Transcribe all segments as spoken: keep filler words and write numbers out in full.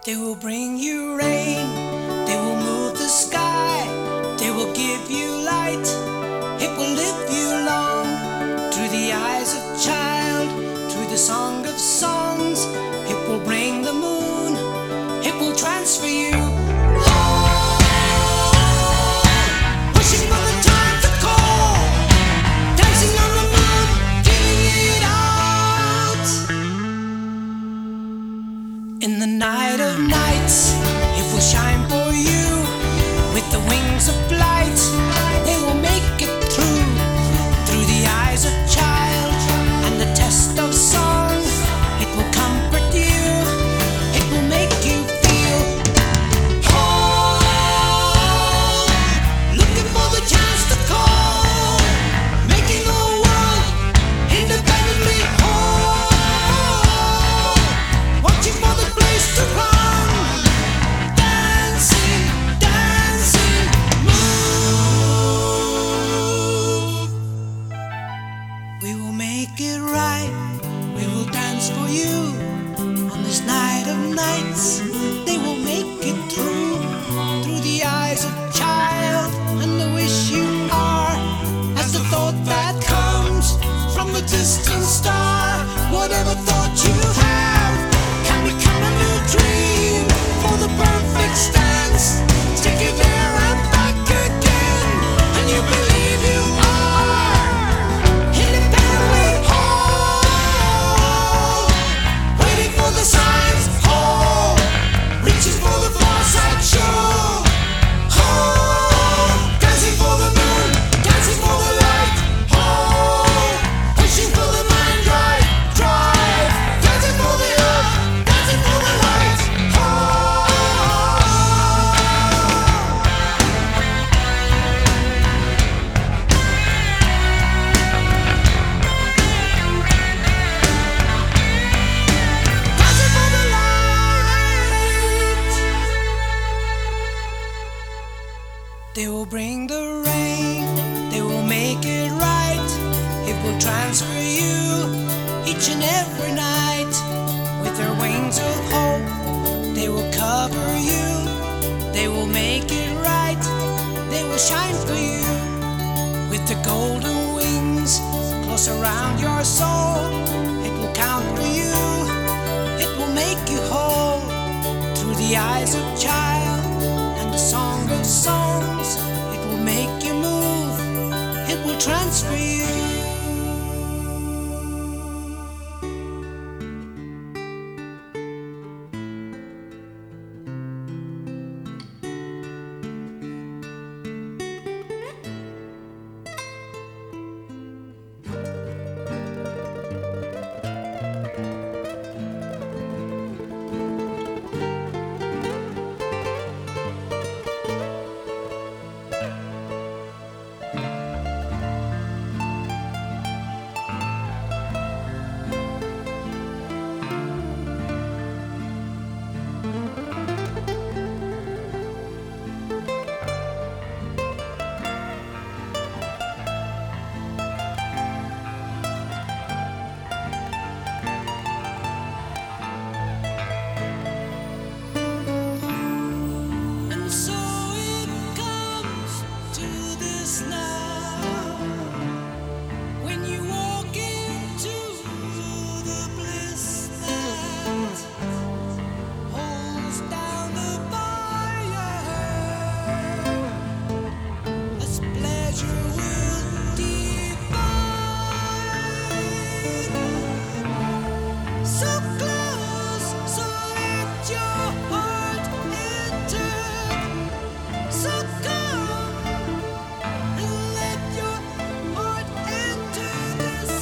They will bring you rain, they will move the sky, they will give you light, it will live you long. Through the eyes of child, through the song of songs, it will bring the moon, it will transfer you. Pushing for the time to call, dancing on the moon, giving it out. In the night of nights, it will shine for you. With the wings of light, they will make it through. Through the eyes of child and the test of song, it will comfort you, it will make you feel whole. Looking for the chance to call, making the world independently whole. Watching for the place to run, dancing, dancing, move. We will make it right, we will dance for you. On this night of nights, they will make it through. Through the eyes of child and the wish you are, as the thought that comes from the distant star. Whatever thought you have can become a new dream. For the perfect stance, take you there and back again. And you believe you are independently whole. Waiting for the signs, whole. Reaching for the far side show, whole. Dancing for the moon, dancing for the light, whole. Pushing for the mind drive, drive. Dancing for the earth, dancing for the light, whole. Dancing for the light. They will bring the rain, they will make it right, it will transfer you each and every night. With their wings of hope, they will cover you, they will make it right, they will shine for you. With the golden wings close around your soul, it will count for you, it will make you whole. Through the eyes of child and the song of songs, it will make you move, it will transfer you. And so it comes to this now. When you walk into the bliss that holds down the fire, as pleasure will divide. So close, so let your heart enter. So come and let your heart enter this.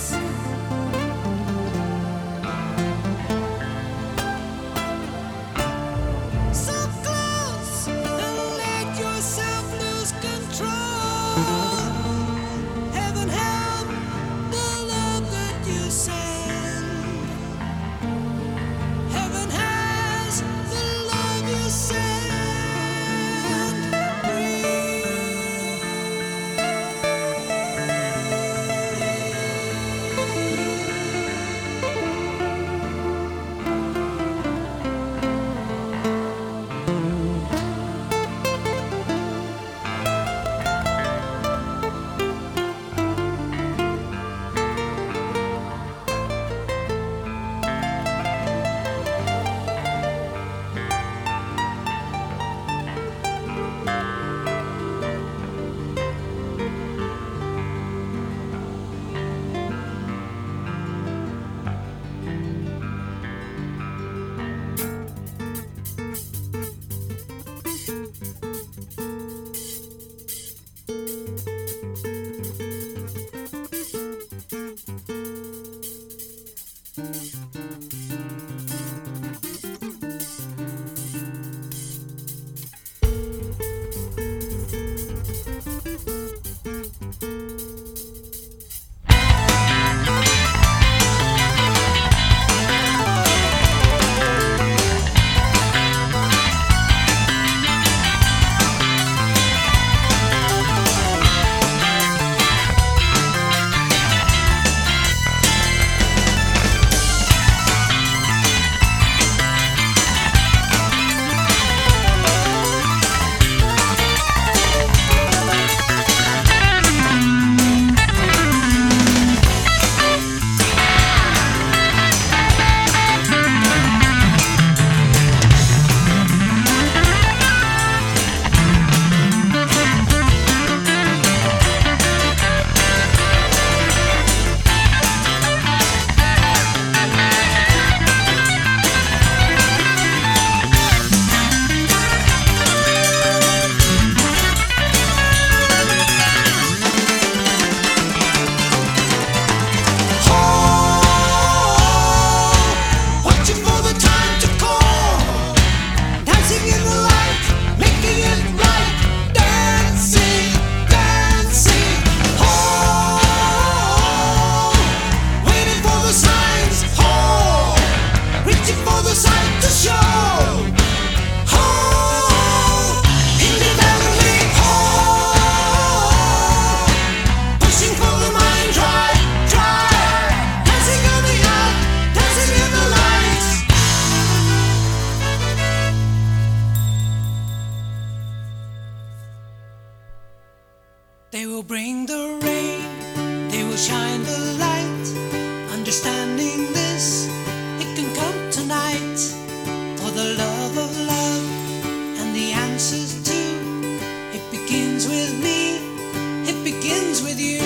will bring the rain, they will shine the light. Understanding this, it can come tonight. For the love of love and the answers too, it begins with me, it begins with you.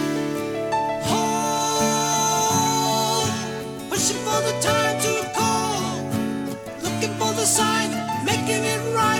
Oh, wishing for the time to call, looking for the sign, making it right.